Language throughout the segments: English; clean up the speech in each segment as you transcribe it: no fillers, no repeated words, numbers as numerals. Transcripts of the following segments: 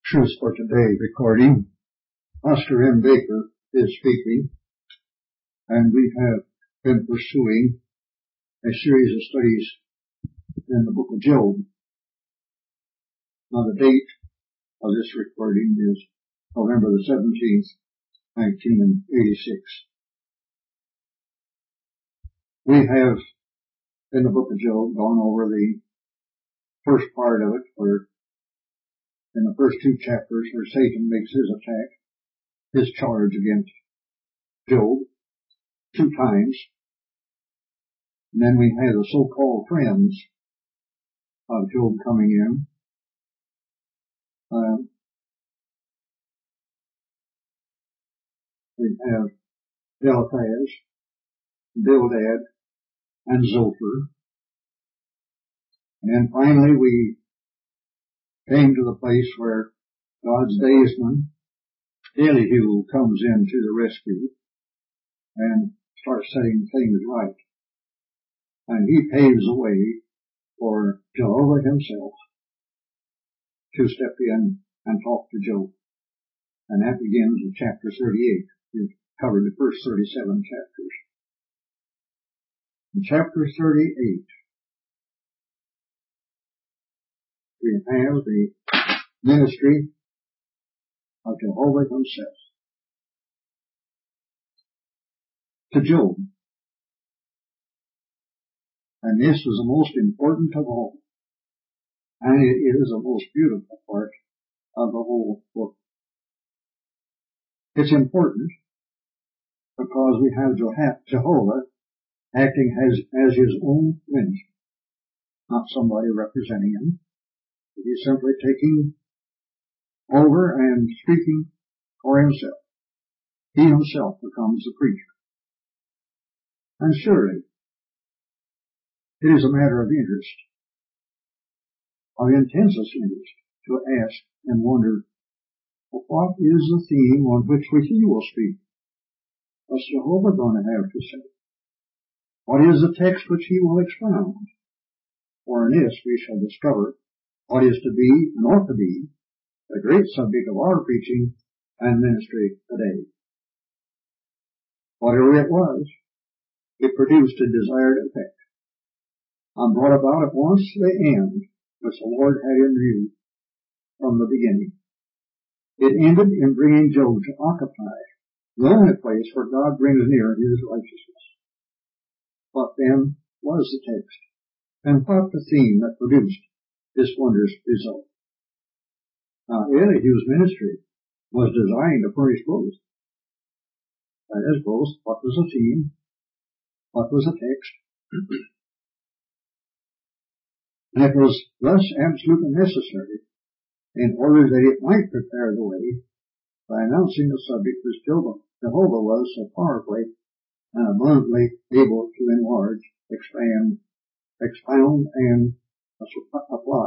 Truth for Today recording. Oscar M. Baker is speaking, and we have been pursuing a series of studies in the book of Job. Now the date of this recording is November the 17th, 1986. We have, in the book of Job, gone over the first part of it, where in the first two chapters where Satan makes his attack, his charge against Job, two times. And then we have the so-called friends of Job coming in. We have Eliphaz, Bildad, and Zophar. And then finally we came to the place where God's daysman, Elihu, comes in to the rescue and starts setting things right. And he paves the way for Jehovah himself to step in and talk to Job. And that begins in chapter 38. We've covered the first 37 chapters. In chapter 38, we have the ministry of Jehovah himself to Job. And this is the most important of all. And it is the most beautiful part of the whole book. It's important because we have Jehovah acting as his own minister, not somebody representing him. He's simply taking over and speaking for himself. He himself becomes the preacher. And surely, it is a matter of interest, of intensest interest, to ask and wonder, well, what is the theme on which he will speak? What's Jehovah going to have to say? What is the text which he will expound? For in this we shall discover what is to be and ought to be the great subject of our preaching and ministry today. Whatever it was, it produced a desired effect and brought about at once the end which the Lord had in view from the beginning. It ended in bringing Job to occupy the only place where God brings near his righteousness. What then was the text, and what the theme that produced this wondrous result? Now, Elihu's ministry was designed to furnish both. That is, both what was the theme, what was the text. And it was thus absolutely necessary, in order that it might prepare the way by announcing the subject which Jehovah was so powerfully and abundantly able to enlarge, expand, expound, and apply.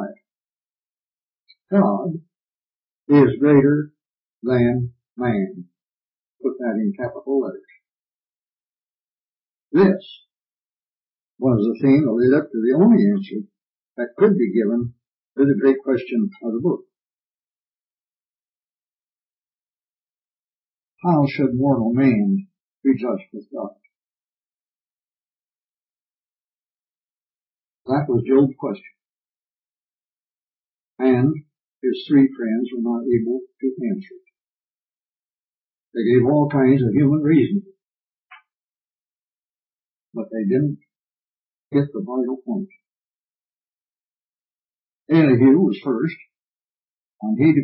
God is greater than man. Put that in capital letters. This was the theme that led up to the only answer that could be given to the great question of the book. How should mortal man be judged with God? That was Job's question. And his three friends were not able to answer it. They gave all kinds of human reasoning, but they didn't get the vital point. Elihu was first, and he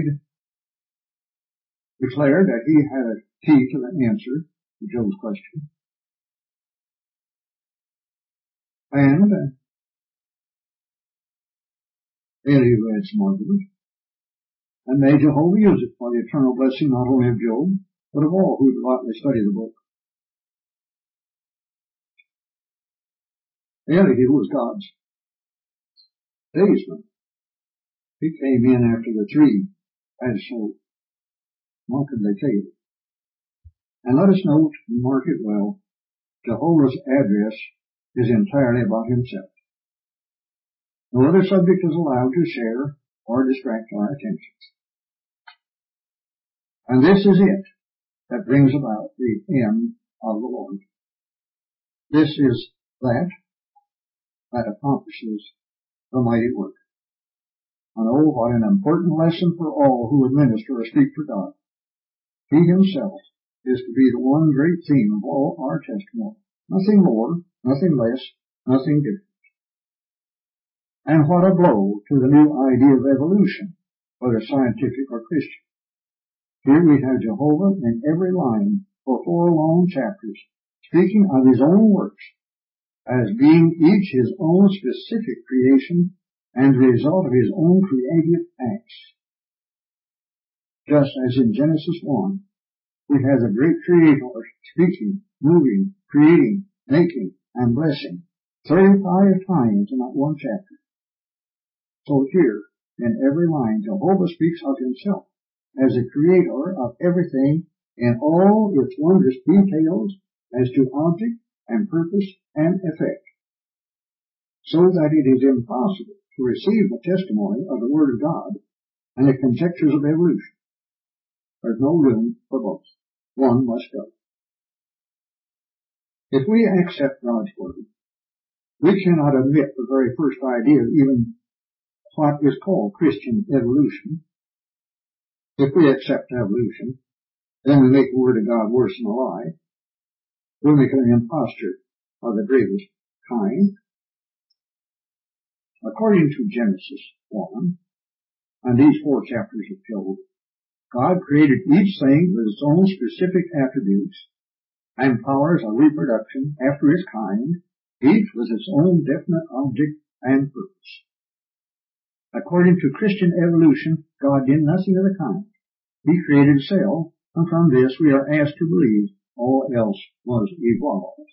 declared that he had a key to the answer to Job's question. And Elihu had some argument, and may Jehovah use it for the eternal blessing not only of Job, but of all who devoutly study the book. Elihu was God's daysman. He came in after the three had so what could they take? And let us note and mark it well, Jehovah's address is entirely about himself. No other subject is allowed to share or distract our attentions. And this is it that brings about the end of the Lord. This is that accomplishes the mighty work. And oh, what an important lesson for all who would minister or speak for God. He himself is to be the one great theme of all our testimony. Nothing more, nothing less, nothing different. And what a blow to the new idea of evolution, whether scientific or Christian. Here we have Jehovah in every line for 4 long chapters, speaking of his own works as being each his own specific creation and the result of his own creative acts. Just as in Genesis 1, we have the great Creator speaking, moving, creating, making, and blessing 35 times in that one chapter. So here, in every line, Jehovah speaks of himself as the creator of everything in all its wondrous details as to object and purpose and effect, so that it is impossible to receive the testimony of the Word of God and the conjectures of evolution. There's no room for both. One must go. If we accept God's Word, we cannot admit the very first idea of even what is called Christian evolution. If we accept evolution, then we make the Word of God worse than a lie. We make it an imposture of the gravest kind. According to Genesis 1, and these 4 chapters of Job, God created each thing with its own specific attributes and powers of reproduction after its kind, each with its own definite object and purpose. According to Christian evolution, God did nothing of the kind. He created cell, and from this we are asked to believe all else was evolved.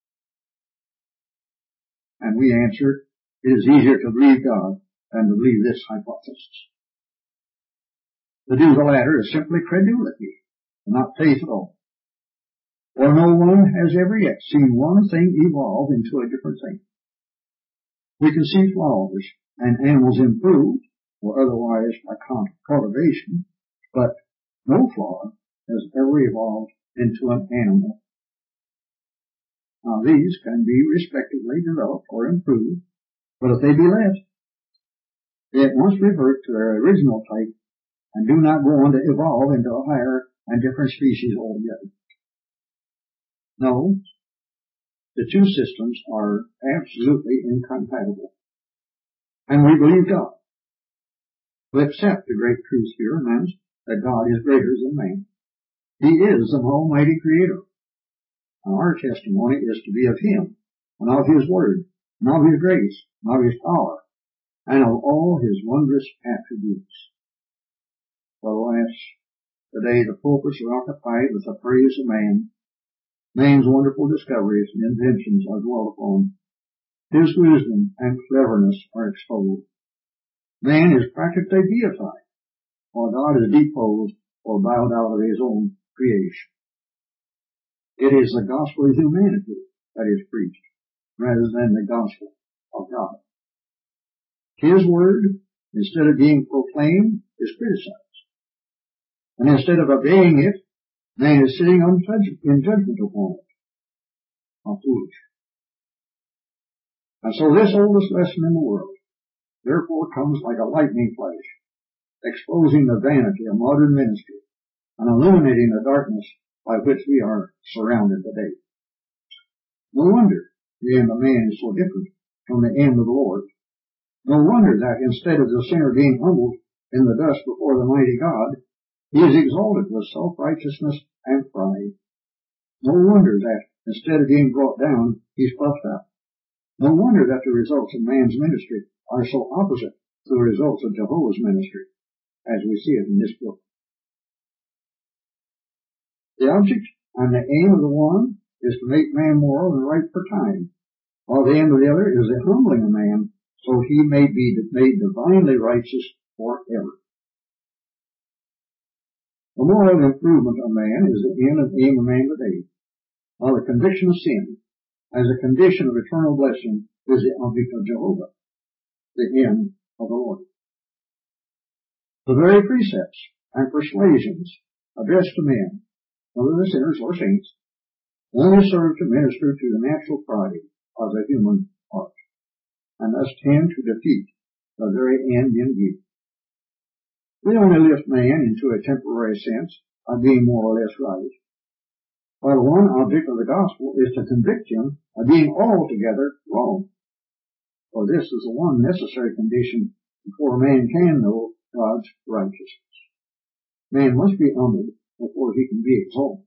And we answer, it is easier to believe God than to believe this hypothesis. To do the latter is simply credulity, not faith at all. For no one has ever yet seen one thing evolve into a different thing. We can see flowers and animals improved, or otherwise by cultivation, but no flower has ever evolved into an animal. Now these can be respectively developed or improved, but if they be left, they at once revert to their original type and do not go on to evolve into a higher and different species altogether. No, the two systems are absolutely incompatible. And we believe God. We accept the great truth here, and that is that God is greater than man. He is an almighty creator. And our testimony is to be of him, and of his word, and of his grace, and of his power, and of all his wondrous attributes. But alas, today the pulpits are occupied with the praise of man. Man's wonderful discoveries and inventions are dwelt upon. His wisdom and cleverness are extolled. Man is practically deified, while God is deposed or bowed out of his own creation. It is the gospel of humanity that is preached, rather than the gospel of God. His word, instead of being proclaimed, is criticized. And instead of obeying it, man is sitting in judgment upon it. How foolish. And so this oldest lesson in the world, therefore, comes like a lightning flash, exposing the vanity of modern ministry and illuminating the darkness by which we are surrounded today. No wonder the end of man is so different from the end of the Lord. No wonder that instead of the sinner being humbled in the dust before the mighty God, he is exalted with self-righteousness and pride. No wonder that instead of being brought down, he's puffed up. No wonder that the results of man's ministry are so opposite to the results of Jehovah's ministry, as we see it in this book. The object and the aim of the one is to make man moral and right for time, while the aim of the other is the humbling of man, so he may be made divinely righteous forever. The moral improvement of man is the end and aim of man today, while the conviction of sin, as a condition of eternal blessing, is the object of Jehovah, the end of the Lord. The very precepts and persuasions addressed to men, whether the sinners or saints, only serve to minister to the natural pride of the human heart, and thus tend to defeat the very end in view. We only lift man into a temporary sense of being more or less right, while one object of the gospel is to convict him of being altogether wrong. For this is the one necessary condition before man can know God's righteousness. Man must be humbled before he can be exalted.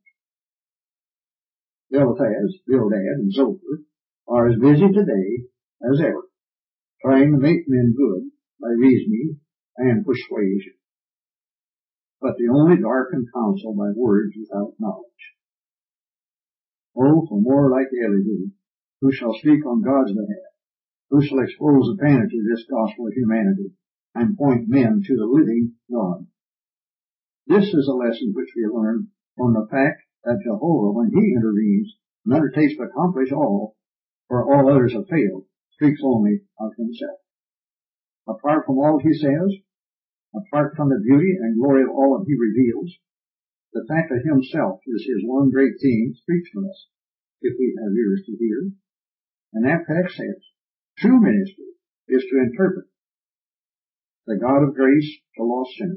Eliphaz, Bildad, and Zophar are as busy today as ever, trying to make men good by reasoning and persuasion, but they only darken counsel by words without knowledge. Oh, for more like Elihu, who shall speak on God's behalf, who shall expose the vanity of this gospel of humanity, and point men to the living God. This is a lesson which we learn from the fact that Jehovah, when he intervenes and undertakes to accomplish all, where all others have failed, speaks only of himself. Apart from all he says, apart from the beauty and glory of all that he reveals, the fact that himself is his one great theme speaks to us, if we have ears to hear. And that fact says, true ministry is to interpret the God of grace to lost sinners.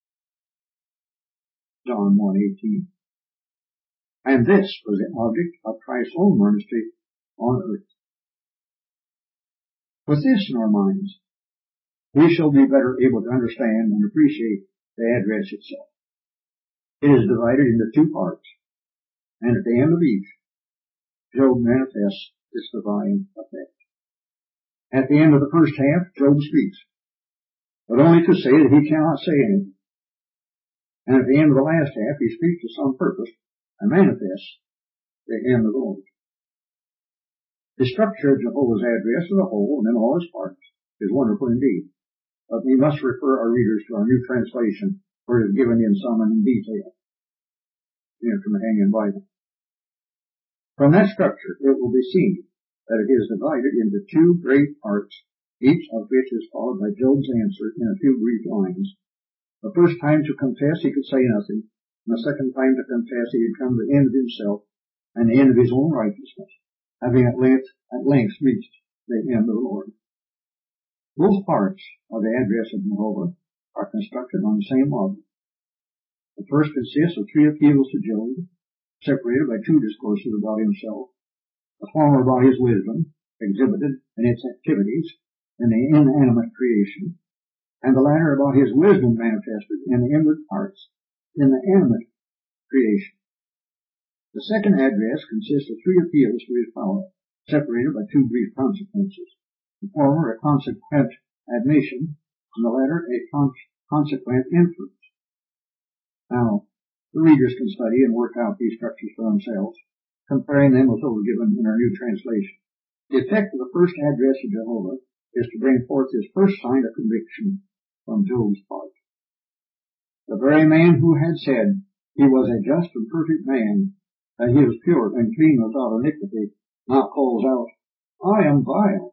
John 1:18. And this was the object of Christ's own ministry on earth. With this in our minds, we shall be better able to understand and appreciate the address itself. It is divided into two parts, and at the end of each, Job manifests its divine effect. At the end of the first half, Job speaks, but only to say that he cannot say anything. And at the end of the last half, he speaks to some purpose and manifests the end of the Lord. The structure of Jehovah's address as a whole and in all its parts is wonderful indeed, but we must refer our readers to our new translation, where it is given in sum and in detail, from the Hanging Bible. From that structure, it will be seen that it is divided into two great parts, each of which is followed by Job's answer in a few brief lines. The first time to confess he could say nothing, and the second time to confess he had come to the end of himself and the end of his own righteousness, having at length reached the end of the Lord. Both parts of the address of Jehovah are constructed on the same model. The first consists of three appeals to Job, separated by two discourses about himself, the former about his wisdom, exhibited in its activities in the inanimate creation, and the latter about his wisdom manifested in the inward parts in the animate creation. The second address consists of three appeals to his power, separated by two brief consequences. The former a consequent admission, and the latter a consequent inference. Now, the readers can study and work out these structures for themselves, comparing them with those given in our new translation. The effect of the first address of Jehovah is to bring forth his first sign of conviction from Job's part. The very man who had said he was a just and perfect man, that he was pure and clean without iniquity, now calls out, I am vile.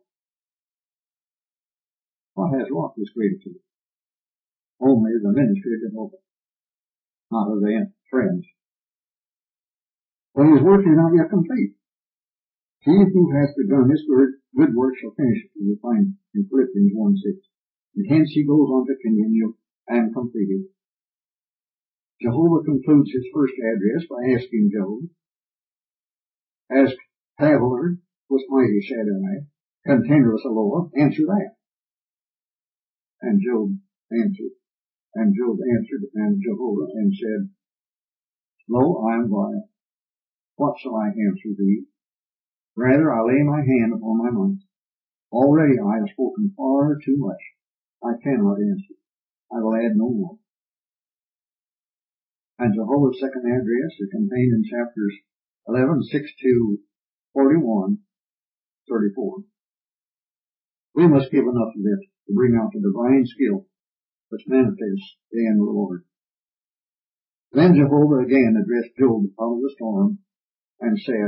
What has wrought this gratitude? Only the ministry of Jehovah, not of the friends. For his work is not yet complete. He who hath begun this good work shall finish it, as we find in Philippians 1:6. And hence he goes on to continue and complete it. Jehovah concludes his first address by asking Job, as traveler with mighty Shaddai, contender with the Lord, answer that. And Job answered, and Jehovah said, Lo, I am vile. What shall I answer thee? Rather, I lay my hand upon my mouth. Already I have spoken far too much. I cannot answer. I will add no more. And Jehovah's second address is contained in chapters 11:6 to 41:34. We must give enough of it to bring out the divine skill which manifests the end of the Lord. Then Jehovah again addressed Job out of the storm and said,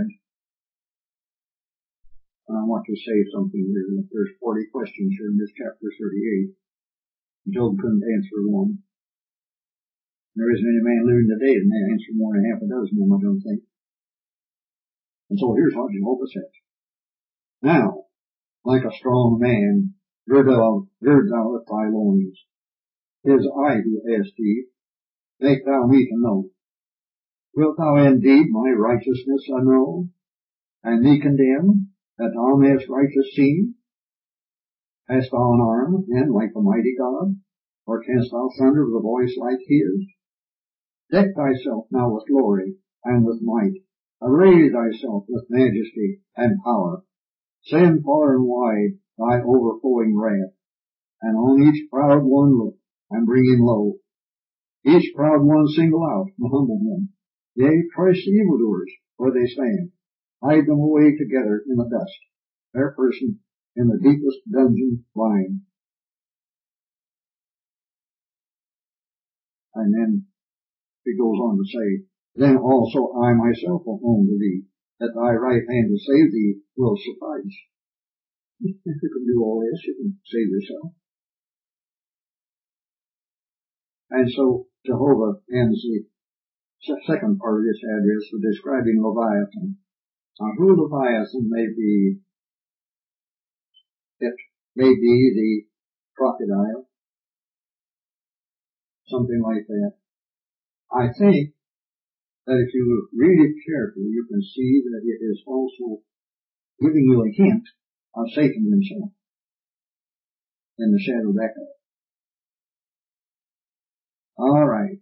and I want to say something here. There's 40 questions here in this chapter 38. Job couldn't answer one. There isn't any man living today that may answer more than half a dozen of them, I don't think. And so here's what Jehovah says. Now, like a strong man, gird thou up thy loins. 'Tis I who ask thee, make thou me to know. Wilt thou indeed my righteousness know, and me condemn, that thou mayest righteous seem? Hast thou an arm, then, like the mighty God? Or canst thou thunder with a voice like his? Deck thyself now with glory and with might. Array thyself with majesty and power. Send far and wide thy overflowing wrath, and on each proud one look, and bring him low. Each proud one single out, and humble him. Yea, crush the evildoers where they stand. Hide them away together in the dust, their person in the deepest dungeon lying. And then it goes on to say, then also I myself will own to thee, that thy right hand to save thee will suffice. If you can do all this, you can save yourself. And so Jehovah ends the second part of this address with describing Leviathan. Now, who Leviathan may be, it may be the crocodile, something like that. I think that if you read it carefully, you can see that it is also giving you a hint of Satan himself in the shadow of Echo. All right.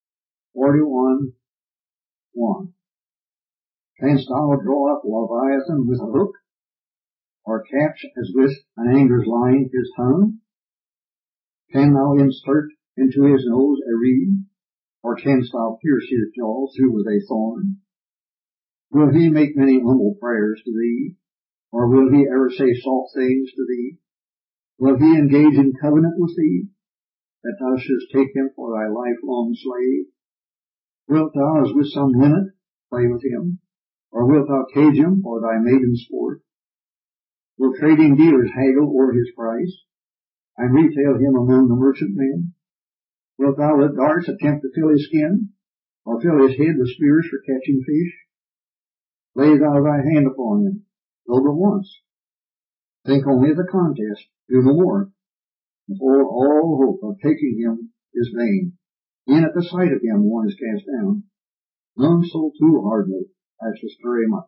41:1. Canst thou draw up Leviathan with a hook, or catch as with an anger's line his tongue? Can thou insert into his nose a reed, or canst thou pierce his jaw through with a thorn? Will he make many humble prayers to thee, or will he ever say soft things to thee? Will he engage in covenant with thee, that thou shouldst take him for thy lifelong slave? Wilt thou, as with some linnet, play with him, or wilt thou cage him for thy maiden sport? Will trading dealers haggle o'er his price, and retail him among the merchantmen? Wilt thou let darts attempt to fill his skin, or fill his head with spears for catching fish? Lay thou thy hand upon him, though but once. Think only of the contest, do no more. Before all hope of taking him is vain. E'en at the sight of him one is cast down. None so too hardly as to stir him up.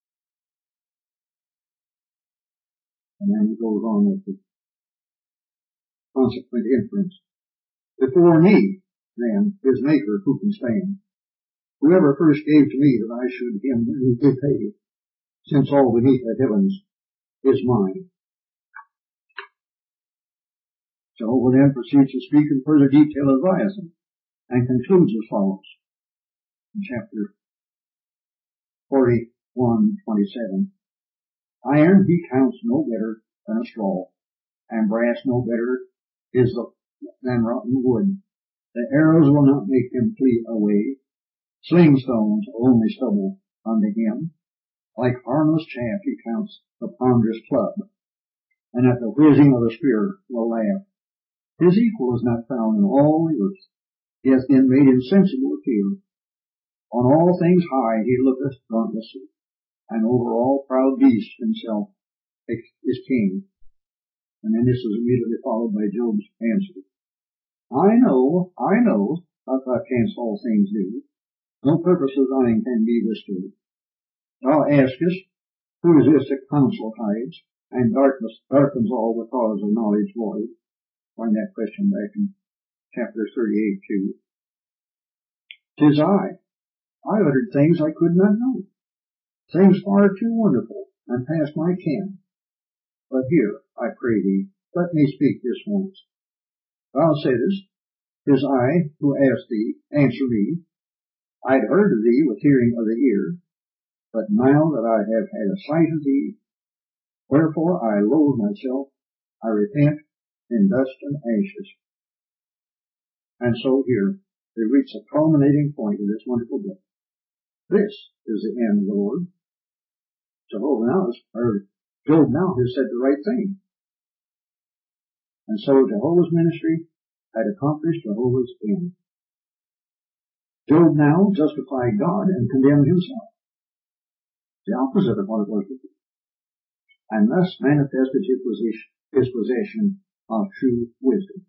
And then he goes on with the consequent inference. Before me, then, his maker, who can stand? Whoever first gave to me that I should him repay, since all beneath the heavens is mine. Jehovah then proceeds to speak in further detail of Leviathan, and concludes as follows. In chapter 41:27. Iron he counts no better than a straw, and brass no better than rotten wood. The arrows will not make him flee away. Sling stones are only stubble unto him. Like harmless chaff he counts the ponderous club, and at the whizzing of the spear will laugh. His equal is not found in all the earth. He hath been made insensible of fear. On all things high he looketh dauntlessly, and over all proud beasts himself is king. And then this is immediately followed by Job's answer. I know that thou canst all things do. No purpose of thine can be withstood. Thou askest, who is this that counsel hides, and darkness darkens all the cause of knowledge void? Find that question back in chapter 38:2. 'Tis I uttered things I could not know, things far too wonderful, and past my ken. But here, I pray thee, let me speak this once. Thou saidest, 'tis I who asked thee, answer me. I'd heard of thee with hearing of the ear, but now that I have had a sight of thee, wherefore I loathe myself, I repent in dust and ashes. And so here, we reach the culminating point of this wonderful book. This is the end of the Lord. Job now has said the right thing. And so Jehovah's ministry had accomplished Jehovah's end. Job now justified God and condemned himself, the opposite of what it was before, and thus manifested his possession of true wisdom.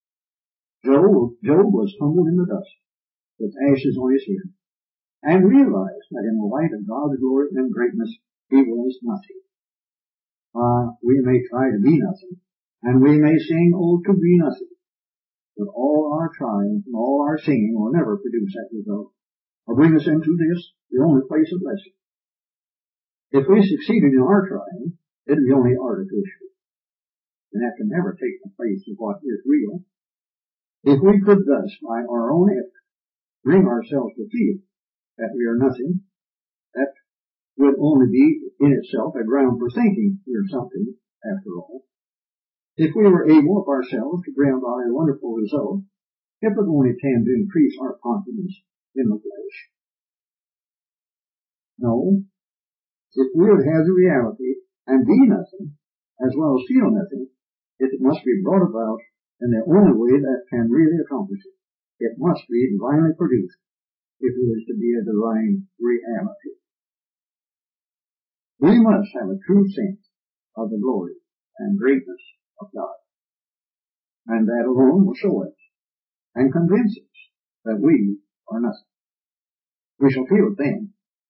Job was humbled in the dust, with ashes on his head, and realized that in the light of God's glory and greatness he was nothing. We may try to be nothing, and we may sing, "Oh, to be nothing," but all our trying and all our singing will never produce that result, or bring us into this, the only place of blessing. If we succeeded in our trying, it would be only artificial, and that can never take the place of what is real. If we could thus, by our own effort, bring ourselves to feel that we are nothing, that would only be in itself a ground for thinking we are something, after all. If we were able of ourselves to bring about a wonderful result, it would only tend to increase our confidence in the flesh. No, if we would have the reality and be nothing, as well as feel nothing, it must be brought about in the only way that can really accomplish it. It must be divinely produced if it is to be a divine reality. We must have a true sense of the glory and greatness of God, and that alone will show us and convince us that we are nothing. We shall feel it then.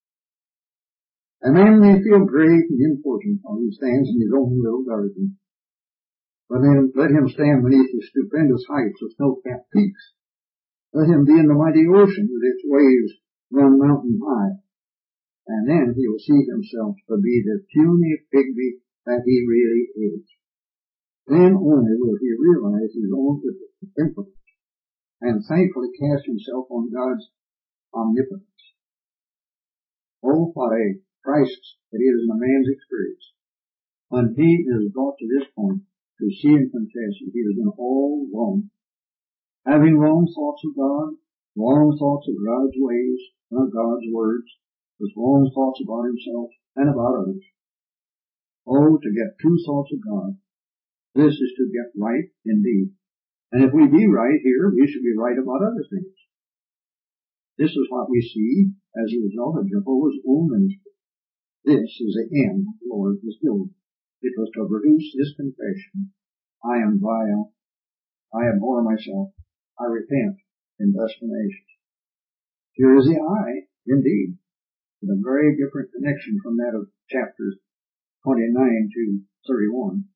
A man may feel great and important while he stands in his own little garden, but then let him stand beneath the stupendous heights of snow-capped peaks. Let him be in the mighty ocean with its waves run mountain high, and then he will see himself to be the puny pygmy that he really is. Then only will he realize his own impotence and thankfully cast himself on God's omnipotence. Oh, what a crisis it is in a man's experience when he is brought to this point to see and confess that he has been all wrong, having wrong thoughts of God, wrong thoughts of God's ways and of God's words, with wrong thoughts about himself and about others. Oh, to get true thoughts of God. This is to get right indeed. And if we be right here, we should be right about other things. This is what we see as a result of Jehovah's own ministry. This is the end the Lord was doing. It was to produce this confession: I am vile, I abhor myself, I repent in dust and ashes. Here is the I, indeed, with a very different connection from that of chapters 29 to 31.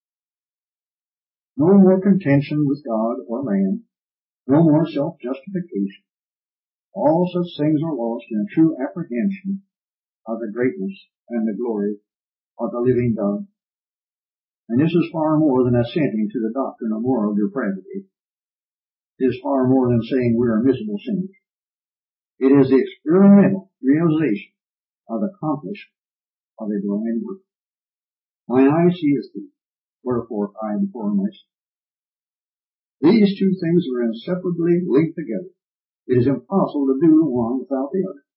No more contention with God or man, no more self-justification. All such things are lost in a true apprehension of the greatness and the glory of the living God. And this is far more than assenting to the doctrine of moral depravity. It is far more than saying we are miserable sinners. It is the experimental realization of the accomplishment of a divine work. Mine eye seeth thee, wherefore I abhor myself. These two things are inseparably linked together. It is impossible to do the one without the other.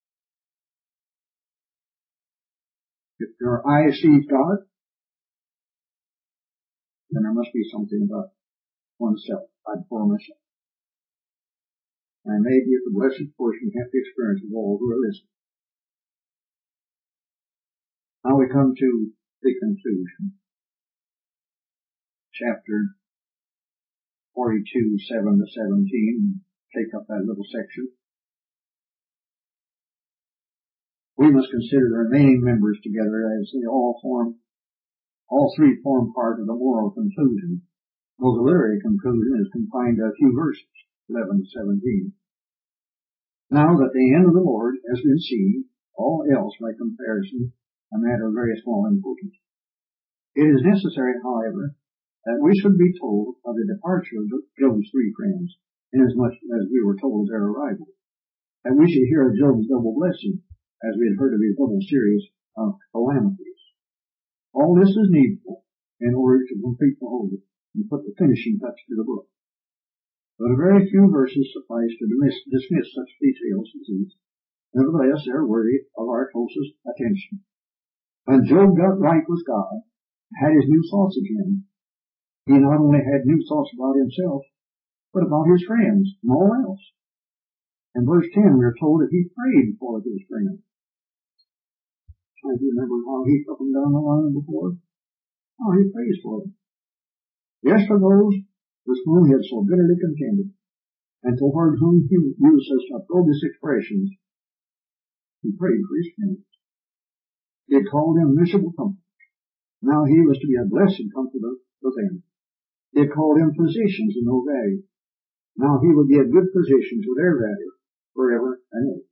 If your eye sees God, then there must be something about oneself. I abhor myself. And maybe it's a blessed portion have to experience of all who are listening. Now we come to the conclusion. Chapter 42, 7 to 17. Take up that little section. We must consider the remaining members together as they all three form part of the moral conclusion. Though the literary conclusion is confined to a few verses, 11 to 17. Now that the end of the Lord has been seen, all else by comparison a matter of very small importance. It is necessary, however, that we should be told of the departure of Job's three friends, inasmuch as we were told of their arrival. That we should hear of Job's double blessing, as we had heard of his double series of calamities. All this is needful in order to complete the whole and put the finishing touch to the book. But a very few verses suffice to dismiss such details as these. Nevertheless, they are worthy of our closest attention. When Job got right with God, had his new thoughts again, he not only had new thoughts about himself, but about his friends and all else. In verse 10, we're told that he prayed for his friends. I remember how he took them down the line before. How he prays for them. Yes, for those with whom he had so bitterly contended, and toward whom he used such opprobrious expressions, he prayed for his friends. He had called them miserable comforters. Now he was to be a blessed comforter for them. He had called them physicians of no value. Now he would be a good physician to their value forever and ever.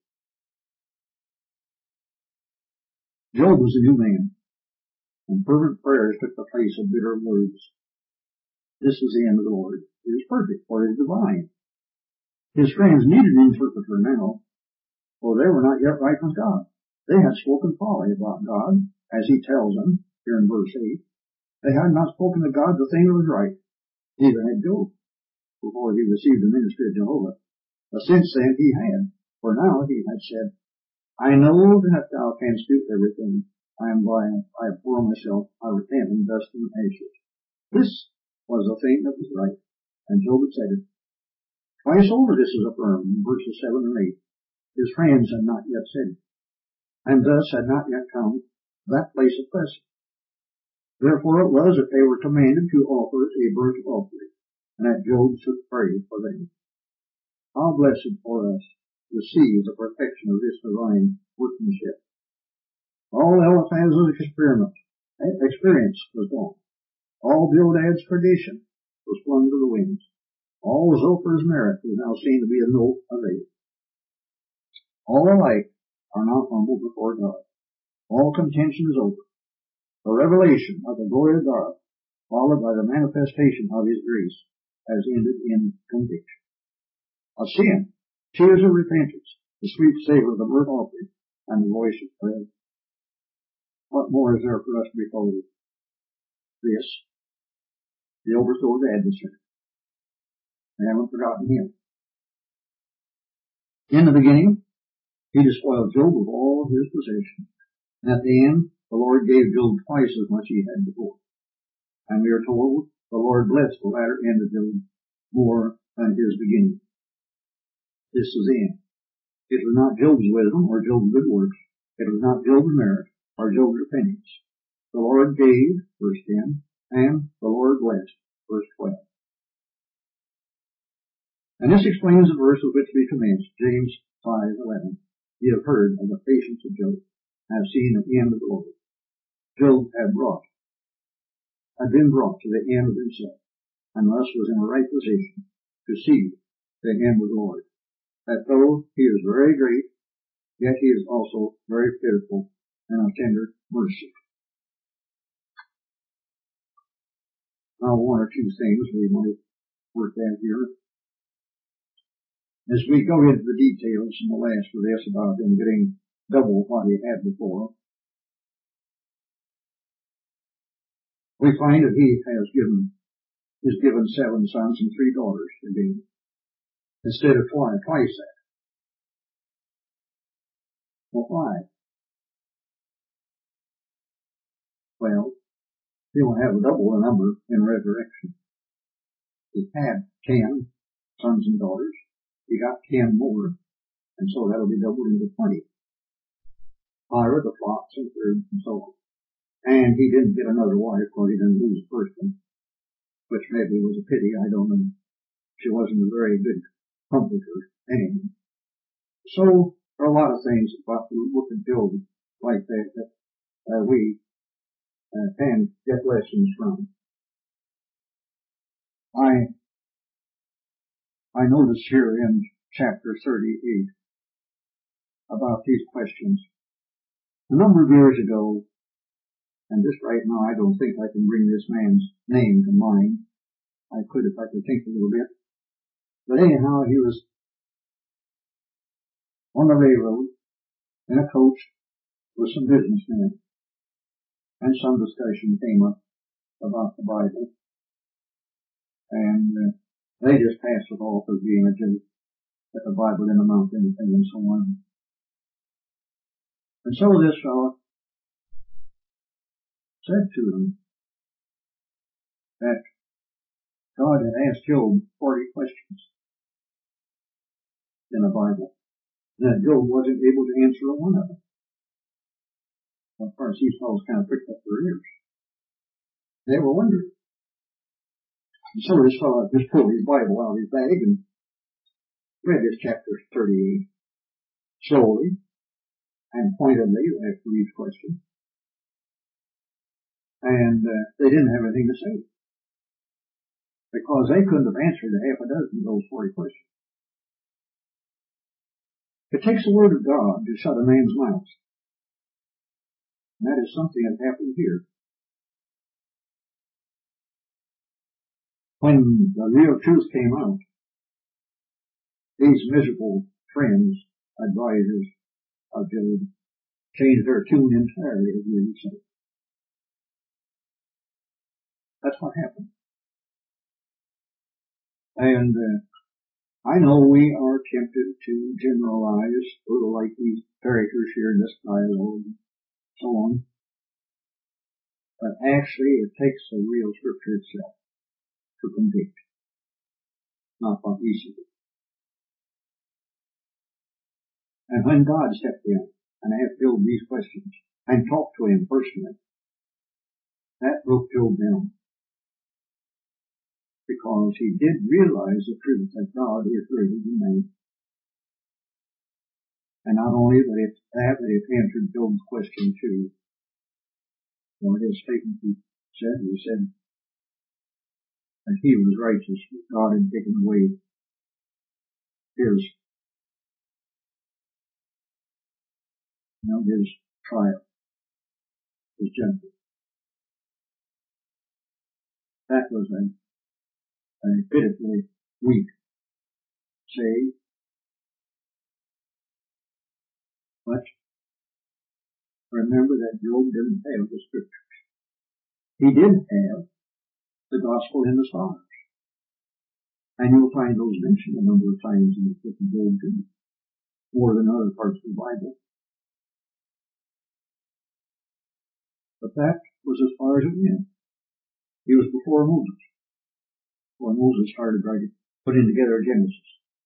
Job was a new man, and fervent prayers took the place of bitter words. This is the end of the Lord. It is perfect, for it is divine. His friends needed an interpreter now, for they were not yet right with God. They had spoken folly about God, as he tells them here in verse 8. They had not spoken to God the thing that was right. Even had Job, before he received the ministry of Jehovah. But since then he had, for now he had said, I know that thou canst do everything. I am blind, I abhor myself, I repent in dust and ashes. This was the thing that was right, and Job had said it. Twice over this is affirmed in verses 7 and 8. His friends had not yet said it, and thus had not yet come that place of blessing. Therefore it was that they were commanded to offer a burnt offering, and that Job should pray for them. How blessed for us to see the perfection of this divine workmanship. All Eliphaz's experience was gone. All Bildad's perdition was flung to the winds. All Zophar's merit is now seen to be of no avail. All alike are now humble before God. All contention is over. The revelation of the glory of God, followed by the manifestation of his grace, has ended in conviction of sin, tears of repentance, the sweet savor of the burnt offering, and the voice of prayer. What more is there for us to behold? This, the overthrow of the adversary. They haven't forgotten him. In the beginning, he despoiled Job of all his possessions. And at the end, the Lord gave Job twice as much he had before. And we are told the Lord blessed the latter end of Job more than his beginning. This is the end. It was not Job's wisdom or Job's good works. It was not Job's merit or Job's repentance. The Lord gave, verse 10, and the Lord blessed, verse 12. And this explains the verse with which we commenced, James 5:11. Ye have heard of the patience of Job, and have seen the end of the Lord. Job had been brought to the end of himself, and thus was in a right position to see the end of the Lord. That though he is very great, yet he is also very pitiful and of tender mercy. Now one or two things we might work at here. As we go into the details in the last of this about him getting double what he had before, we find that he is given 7 sons and 3 daughters to be, instead of twice that. Well, why? Well, he will have double the number in resurrection. He had 10 sons and daughters. He got 10 more, and so that'll be doubled into 20. Higher the flocks and herds and so on. And he didn't get another wife, or he didn't lose the first one, which maybe was a pity. I don't know. She wasn't a very good comforter anyway. So there are a lot of things about the book of Job like that we can get lessons from. I notice here in chapter 38 about these questions. A number of years ago, and just right now I don't think I can bring this man's name to mind. I could if I could think a little bit. But anyhow, he was on the railroad in a coach with some businessmen, and some discussion came up about the Bible, and they just passed it off as being a joke, that the Bible didn't amount to anything and so on. And so this fellow said to them that God had asked Job 40 questions in the Bible. that Job wasn't able to answer one of them. Well, of course, these fellows kind of pricked up their ears. They were wondering. And so this fellow just pulled his Bible out of his bag and read this chapter 38 slowly and pointedly after each question. And they didn't have anything to say because they couldn't have answered a half a dozen of those 40 questions. It takes the word of God to shut a man's mouth. And that is something that happened here. When the real truth came out, these miserable friends, advisors of Job, changed their tune entirely, as we would say. That's what happened. And I know we are tempted to generalize, sort of like these characters here in this dialogue and so on. But actually, it takes the real Scripture itself to convict, not what we see. And when God stepped in and asked Job these questions and talked to him personally, that broke Job down. Because he did realize the truth that God is greater than man. And not only that but it answered Job's question too. Or his statement he said that he was righteous, that God had taken away his trial, his judgment. That was a pitifully weak saying. But remember that Job didn't have the Scriptures. He did have the gospel in the stars. And you'll find those mentioned a number of times in the book of Job too, more than other parts of the Bible. But that was as far as it went. He was before Moses, when Moses started putting together Genesis.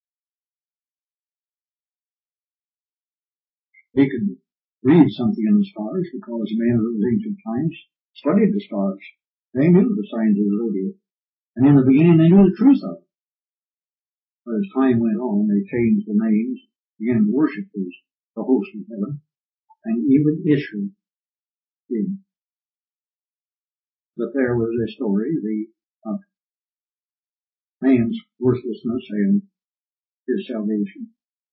He could read something in the stars because men of those ancient times studied the stars. They knew the signs of the zodiac. And in the beginning they knew the truth of it. But as time went on, they changed the names, began to worship the host of heaven, and even Israel did. But there was a story, of man's worthlessness and his salvation.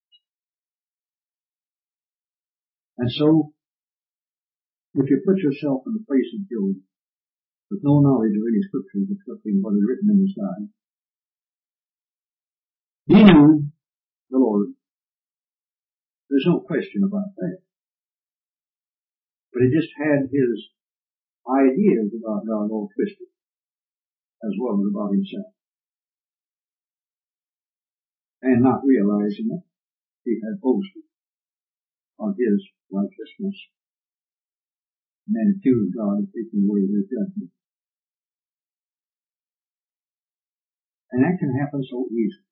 And so, if you put yourself in the place of Job, with no knowledge of any scriptures excepting what is written in his guide, he knew the Lord. There's no question about that. But he just had his ideas about God all twisted, as well as about himself. And not realizing it, he had boasted of his righteousness and then accused God of taking away his judgment. And that can happen so easily.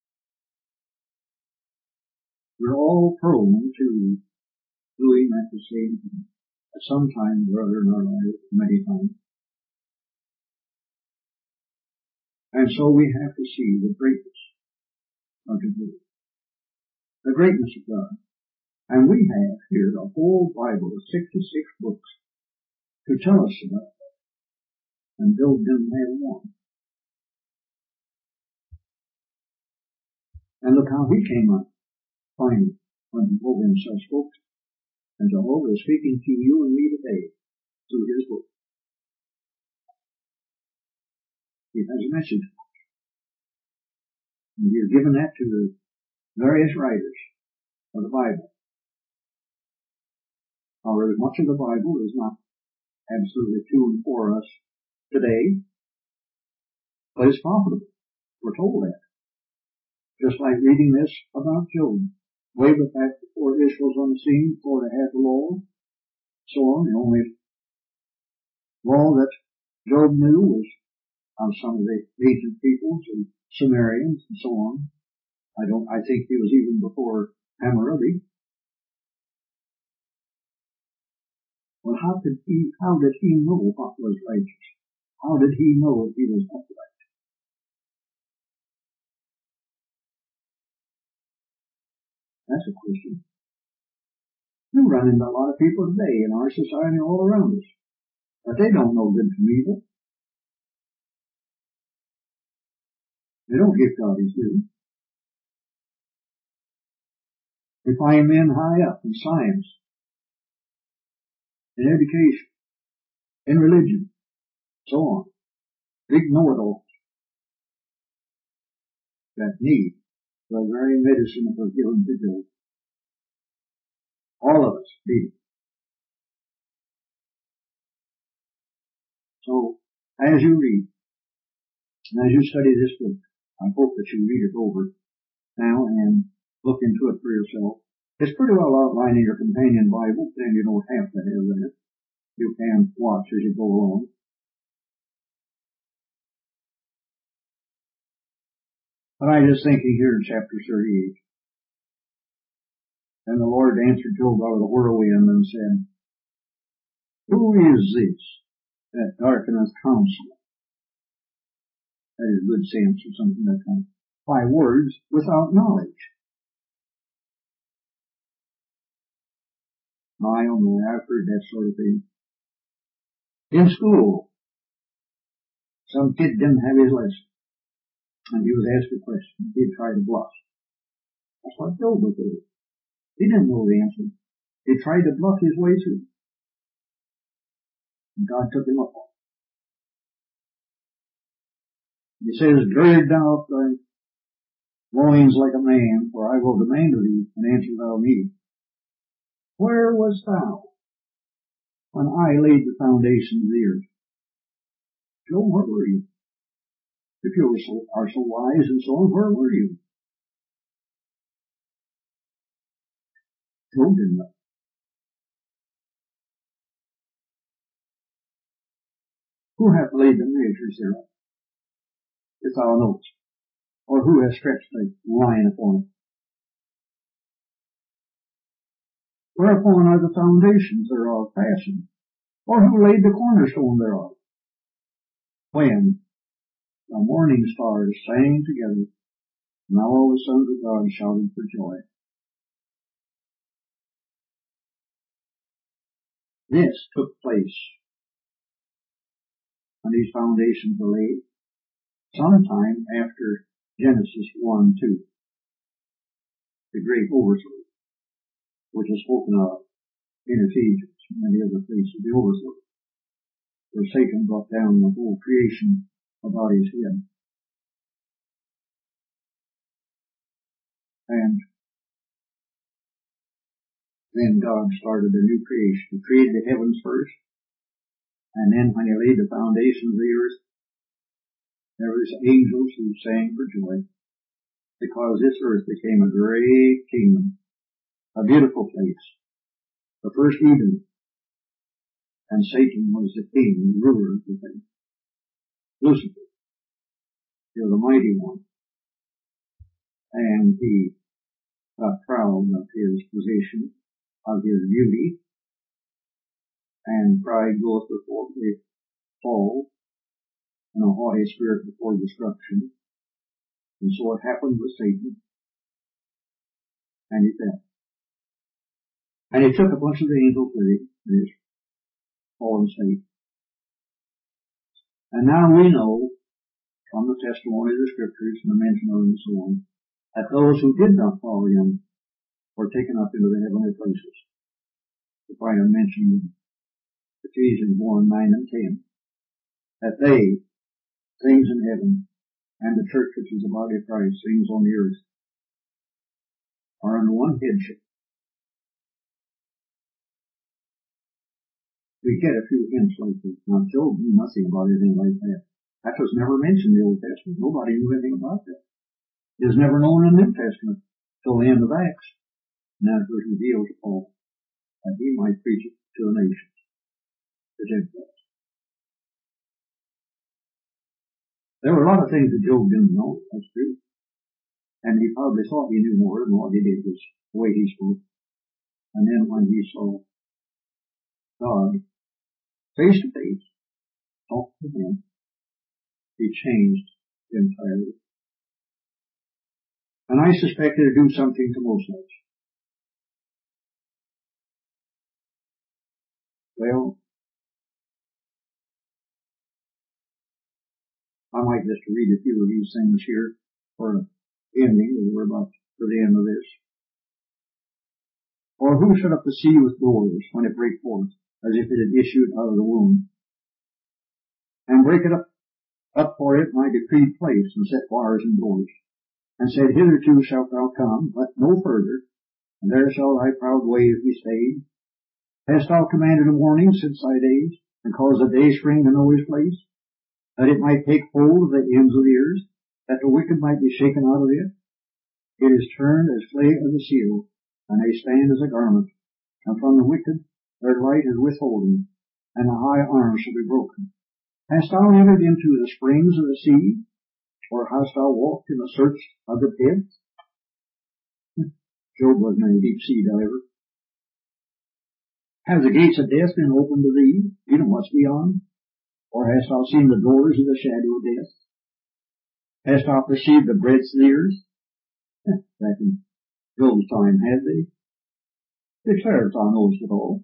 We're all prone to doing that the same thing at some time or other in our lives, many times. And so we have to see the greatness of the greatness of God. And we have here a whole Bible of 66 books to tell us about that. And Job didn't have one. And look how he came up finally when Jehovah himself spoke. And Jehovah is speaking to you and me today through his book. He has a message. And he has given that to the various writers of the Bible. However, much of the Bible is not absolutely tuned for us today, but it's profitable. We're told that. Just like reading this about Job. Way back before Israel's on the scene, before they had the law, so on. The only law that Job knew was of some of the ancient peoples, the Sumerians and so on. I think he was even before Hammurabi. Well, how did he know what was righteous? How did he know if he was upright? That's a question. We run into a lot of people today in our society all around us, but they don't know good from evil. They don't give God his due. We find men high up in science, in education, in religion, so on. Big know-it-alls that need the very medicine that was given to Job. All of us need it. So, as you read, and as you study this book, I hope that you read it over now and look into it for yourself. It's pretty well outlined in your companion Bible, and you don't have to have that. You can watch as you go along. But I was thinking here in chapter 38, and the Lord answered Job out of the whirlwind and said, who is this that darkeneth counsel? That is good sense or something like that. By words without knowledge. Now, I don't know, I've heard that sort of thing. In school, some kid didn't have his lesson, and he was asked a question. He'd try to bluff. That's what Job was doing. He didn't know the answer. He tried to bluff his way through. And God took him up on it. He says, gird thou up thy loins like a man, for I will demand of thee, and answer thou me. Where wast thou when I laid the foundation of the earth? Job, where were you? If you are so wise and so on, where were you? Job didn't know. Who hath laid the measures thereof? If thou knowest. Or who hath stretched the line upon it? Whereupon are the foundations thereof fastened? Or who laid the cornerstone thereof? When the morning stars sang together, and all the sons of God shouted for joy. This took place when these foundations were laid, sometime after Genesis 1:2, the great overthrow, which is spoken of in Ephesians and many other places, the overthrow, where Satan brought down the whole creation about his head. And then God started a new creation. He created the heavens first, and then when he laid the foundations of the earth, there was angels who sang for joy, because this earth became a great kingdom, a beautiful place, the first Eden, and Satan was the king, the ruler of the thing. Lucifer, he was the mighty one, and he got proud of his position, of his beauty, and pride goeth before the fall, and a haughty spirit before destruction. And so it happened with Satan, and he fell. And he took a bunch of the angels with him in his fallen state. And now we know from the testimony of the scriptures and the mention of them and so on, that those who did not follow him were taken up into the heavenly places. The find mentioned in Ephesians 1:9 and 10, that they, things in heaven, and the church which is the body of Christ, things on the earth, are under one headship. We get a few hints like this. Now, Job knew nothing about anything like that. That was never mentioned in the Old Testament. Nobody knew anything about that. It was never known in the New Testament till the end of Acts. And that was revealed to Paul, that he might preach it to the nations, the Gentiles. There were a lot of things that Job didn't know. That's true. And he probably thought he knew more than what he did. the way he spoke. And then when he saw God face to face, talk to him, he changed entirely. And I suspect it'll do something to most of us. Well, I might just read a few of these things here for ending. We're about to the end of this. Or who shut up the sea with doors when it break forth, as if it had issued out of the womb? And break it up for it my decreed place, and set bars and doors. And said, hitherto shalt thou come, but no further, and there shall thy proud ways be stayed. Hast thou commanded a morning since thy days, and caused a day spring to know his place, that it might take hold of the ends of the earth, that the wicked might be shaken out of it? It is turned as clay of the seal, and they stand as a garment. And from the wicked their light is withholden, and the high arm shall be broken. Hast thou entered into the springs of the sea, or hast thou walked in the search of the pit? Job wasn't any deep sea diver. Have the gates of death been opened to thee? You know what's beyond. Or hast thou seen the doors of the shadow of death? Hast thou perceived the breadth of the earth? Back in Job's time, had they? Declare if thou knowest it all.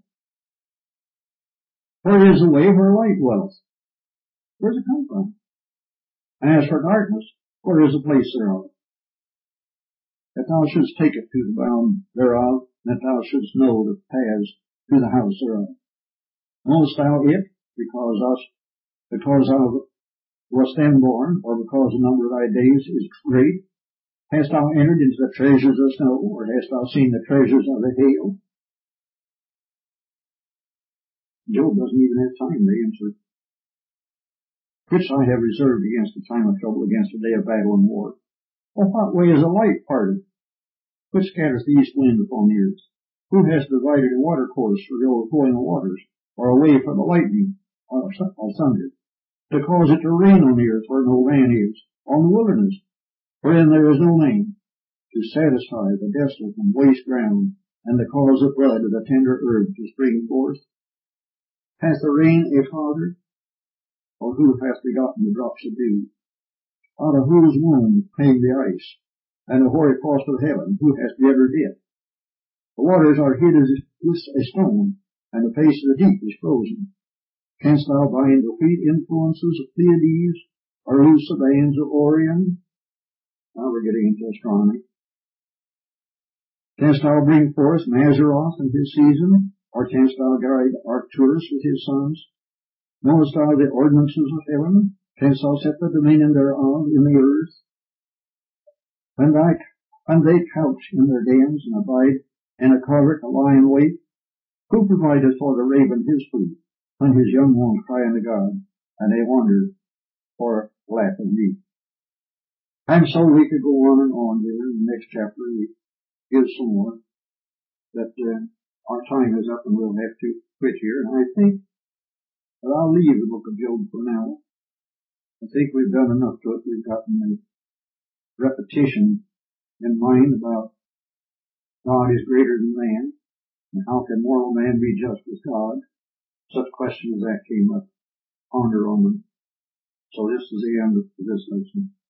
Where is the way where light dwelleth? Where does it come from? And as for darkness, where is the place thereof? That thou shouldst take it to the bound thereof, that thou shouldst know the paths to the house thereof. Knowest thou it because thou wast then born, or because the number of thy days is great? Hast thou entered into the treasures of snow, or hast thou seen the treasures of the hail? Job doesn't even have time to answer. Which I have reserved against the time of trouble, against the day of battle and war. Or what way is a light parted? Which scatters the east wind upon the earth? Who has divided a water course for the overflowing of waters, or a way for the lightning of thunder? To cause it to rain on the earth where no man is, on the wilderness, wherein there is no man, to satisfy the desolate and waste ground, and to cause the blood of the tender herb to spring forth. Hath the rain a father? Or who hath begotten the drops of dew? Out of whose womb came the ice, and the hoary frost of heaven? Who hath gathered it? The waters are hid as with a stone, and the face of the deep is frozen. Canst thou bind the wheat influences of Pleiades, or loose the veins of Orion? Now we're getting into astronomy. Canst thou bring forth Mazzaroth in his season, or canst thou guide Arcturus with his sons? Knowest thou the ordinances of heaven? Canst thou set the dominion thereof in the earth? When they couch in their dens, and abide in a covert to lie in wait, who provideth for the raven his food, when his young ones cry unto God, and they wander for lack of meat? And so we could go on and on here. In the next chapter we give some more, that our time is up and we'll have to quit here. And I think that I'll leave the book of Job for now. I think we've done enough to it. We've gotten the repetition in mind about God is greater than man, and how can mortal man be just with God? Such questions as that came up. Ponder on them. So this is the end of this lesson.